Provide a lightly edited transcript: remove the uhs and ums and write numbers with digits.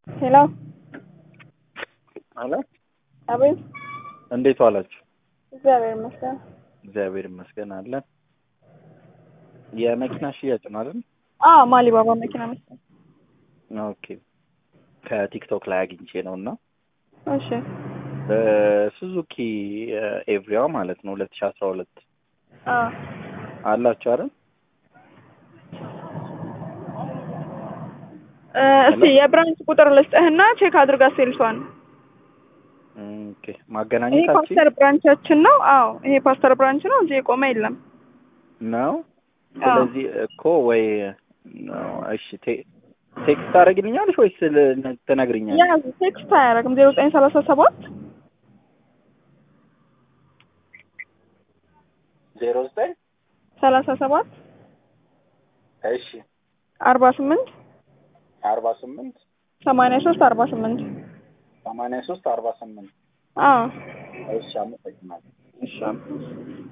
ሄሎ አለ አቤት። እንዴት ዋላችሁ? እግዚአብሔር ይመስገን። እግዚአብሔር ይመስገን አለ። የመኪና ሽያጭ ነው አይደል? ማሊባባ መኪና መስጠት። ኦኬ። ከቲክቶክ ላይ አግኝቼ ነውና እሺ። ሱዙኪ ኤቭሪዋ ማለት ነው 2012 አዎ አላችሁ አይደል? እስቲ የብራንች ቁጥር ልስጥህና ቼክ አድርጋ ሴልሷን። ኦኬ። ይሄ ማገናኘታችሁ ፓስተር ብራንቻችን ነው። አዎ ይሄ ፓስተር ብራንች ነው እንጂ የቆመ የለም ነው። ስለዚህ እኮ ወይ እሺ ቴክስት ታደርግልኛለሽ ወይስ ትነግሪኛለሽ? ያዝ ቴክስት አያደርግም። 0937 09 37 እሺ 48 48 83 48 83 48 አዎ እሺ አመሰግናለሁ። እሺ